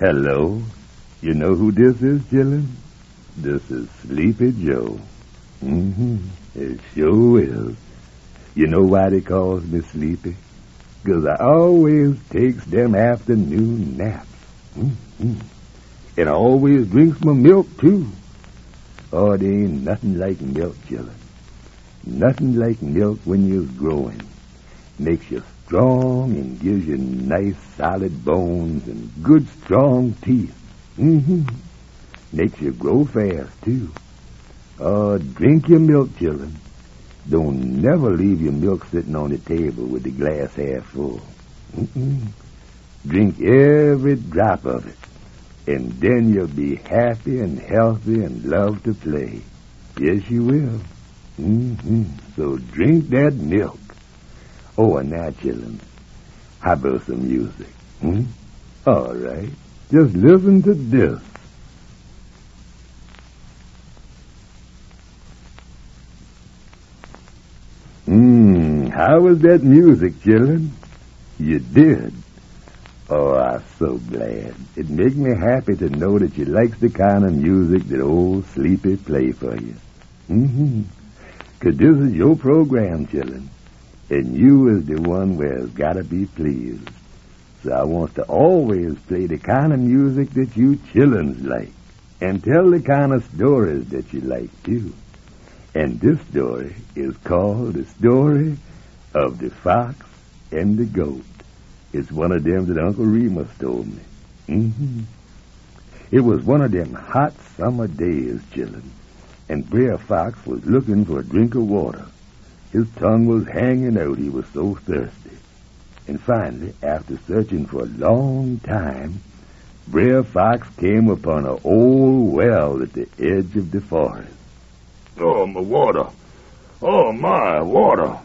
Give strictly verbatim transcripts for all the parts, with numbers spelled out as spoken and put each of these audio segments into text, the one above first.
Hello. You know who this is, chillin'? This is Sleepy Joe. Mm-hmm. It sure is. You know why they calls me Sleepy? 'Cause I always takes them afternoon naps. Mm-hmm. And I always drinks my milk, too. Oh, there ain't nothing like milk, chillin'. Nothing like milk when you're growing. Makes you strong and gives you nice solid bones and good strong teeth. Mm-hmm. Makes you grow fast, too. Oh, drink your milk, chillin'. Don't never leave your milk sitting on the table with the glass half full. Mm-mm. Drink every drop of it, and then you'll be happy and healthy and love to play. Yes, you will. Mm-hmm. So drink that milk. Oh, and now, chillin', how about some music? Hmm? All right. Just listen to this. Hmm, how was that music, chillin'? You did? Oh, I'm so glad. It makes me happy to know that you likes the kind of music that old Sleepy play for you. Mm-hmm. 'Cause this is your program, chillin', and you is the one where's gotta be pleased. So I want to always play the kind of music that you chillins like, and tell the kind of stories that you like, too. And this story is called The Story of the Fox and the Goat. It's one of them that Uncle Remus told me. Mm-hmm. It was one of them hot summer days, chillin', and Brer Fox was looking for a drink of water. His tongue was hanging out, he was so thirsty. And finally, after searching for a long time, Brer Fox came upon an old well at the edge of the forest. Oh, my water. Oh, my water.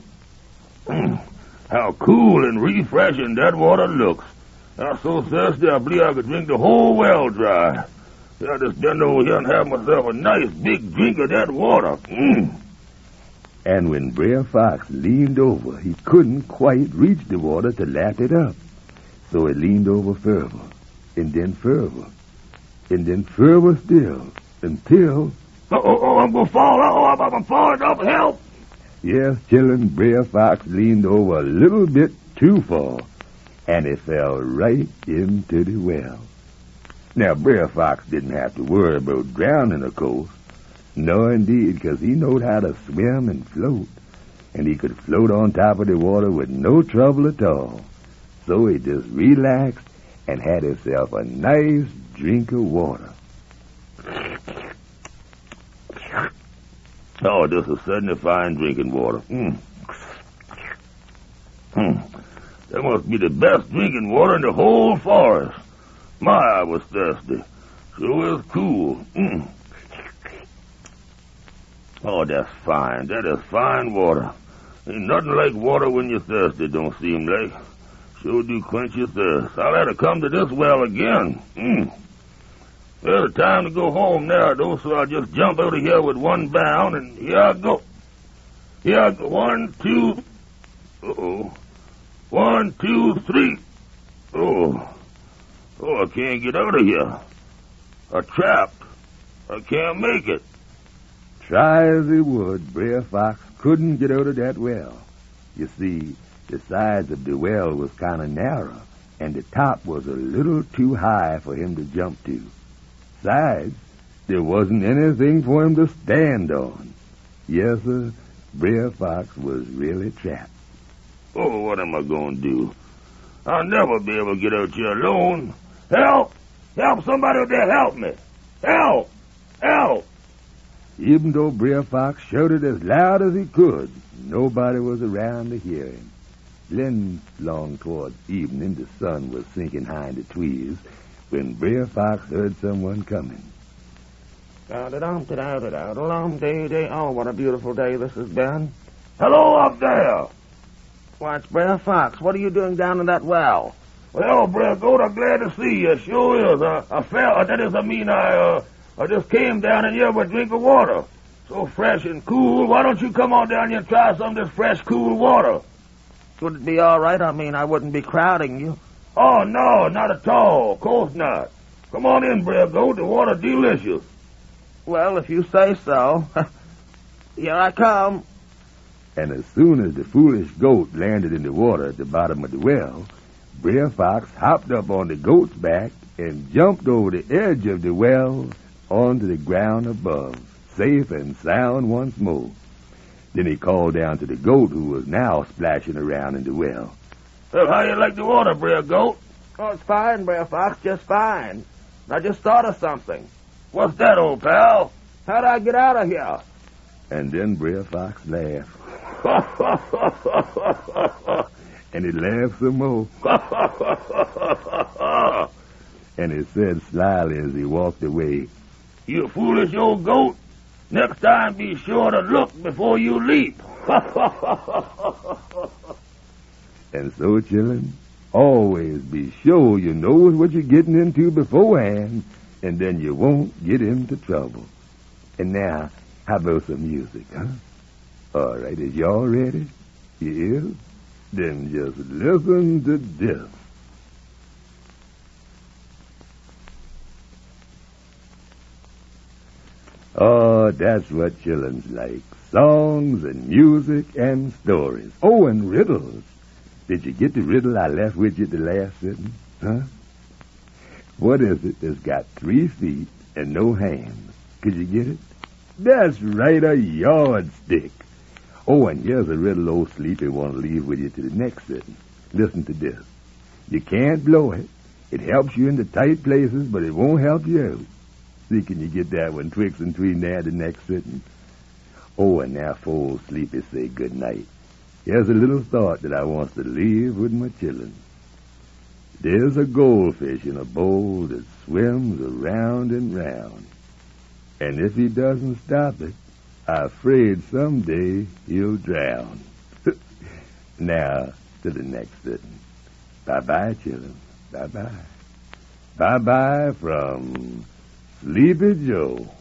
How cool and refreshing that water looks. I'm so thirsty I believe I could drink the whole well dry. I just bend over here and have myself a nice big drink of that water. Mm. And when Brer Fox leaned over, he couldn't quite reach the water to lap it up. So he leaned over further, and then further, and then further still, until... Oh, oh, oh, I'm going to fall. Oh, I'm, I'm falling off. Help! Yes, chillin', Brer Fox leaned over a little bit too far, and he fell right into the well. Now, Brer Fox didn't have to worry about drowning, of course. No, indeed, because he knowed how to swim and float, and he could float on top of the water with no trouble at all. So he just relaxed and had himself a nice drink of water. Oh, this is certainly fine drinking water. Mm. Mm. That must be the best drinking water in the whole forest. My, I was thirsty. Sure is cool. Mm. Oh, that's fine. That is fine water. Ain't nothing like water when you're thirsty, don't seem like. Sure do quench your thirst. I'll have to come to this well again. Mm. Well, it's time to go home now, though, so I'll just jump out of here with one bound, and here I go. Here I go. One, two... Uh-oh. One, two, three. Oh. Oh, I can't get out of here. I'm trapped. I can't make it. Try as he would, Brer Fox couldn't get out of that well. You see, the sides of the well was kind of narrow, and the top was a little too high for him to jump to. Besides, there wasn't anything for him to stand on. Yes, sir, Brer Fox was really trapped. Oh, what am I going to do? I'll never be able to get out here alone. Help! Help! Somebody out there help me! Help! Help! Even though Brer Fox shouted as loud as he could, nobody was around to hear him. Then, long towards evening, the sun was sinking behind the trees when Brer Fox heard someone coming. Oh, what a beautiful day this has been. Hello up there! Why, it's Brer Fox. What are you doing down in that well? Well, Brer Goat, I'm glad to see you. Sure is. I, I fell. That is, I mean, I, uh, I just came down in here with a drink of water. So fresh and cool. Why don't you come on down here and try some of this fresh, cool water? Would it be all right? I mean, I wouldn't be crowding you. Oh, no, not at all. Of course not. Come on in, Brer Goat. The water delicious. Well, if you say so. Here I come. And as soon as the foolish goat landed in the water at the bottom of the well, Brer Fox hopped up on the goat's back and jumped over the edge of the well onto the ground above, safe and sound once more. Then he called down to the goat, who was now splashing around in the well. Well, how you like the water, Brer Goat? Oh, it's fine, Brer Fox, just fine. I just thought of something. What's that, old pal? How'd I get out of here? And then Brer Fox laughed. And he laughed some more. And he said slyly as he walked away, You foolish old goat. Next time be sure to look before you leap. And so, children, always be sure you know what you're getting into beforehand, and then you won't get into trouble. And now, how about some music, huh? All right, is y'all ready? You is? Then just listen to this. Oh, that's what children's like. Songs and music and stories. Oh, and riddles. Did you get the riddle I left with you at the last sitting? Huh? What is it that's got three feet and no hands? Could you get it? That's right, a yardstick. Oh, and here's a riddle old Sleepy want to leave with you to the next sitting. Listen to this. You can't blow it. It helps you into tight places, but it won't help you out. See, can you get that one twixt and between there the next sitting? Oh, and now for old Sleepy say good night. Here's a little thought that I wants to leave with my children. There's a goldfish in a bowl that swims around and round. And if he doesn't stop it, I'm afraid someday he'll drown. Now, to the next sitting. Bye-bye, children. Bye-bye. Bye-bye from Sleepy Joe.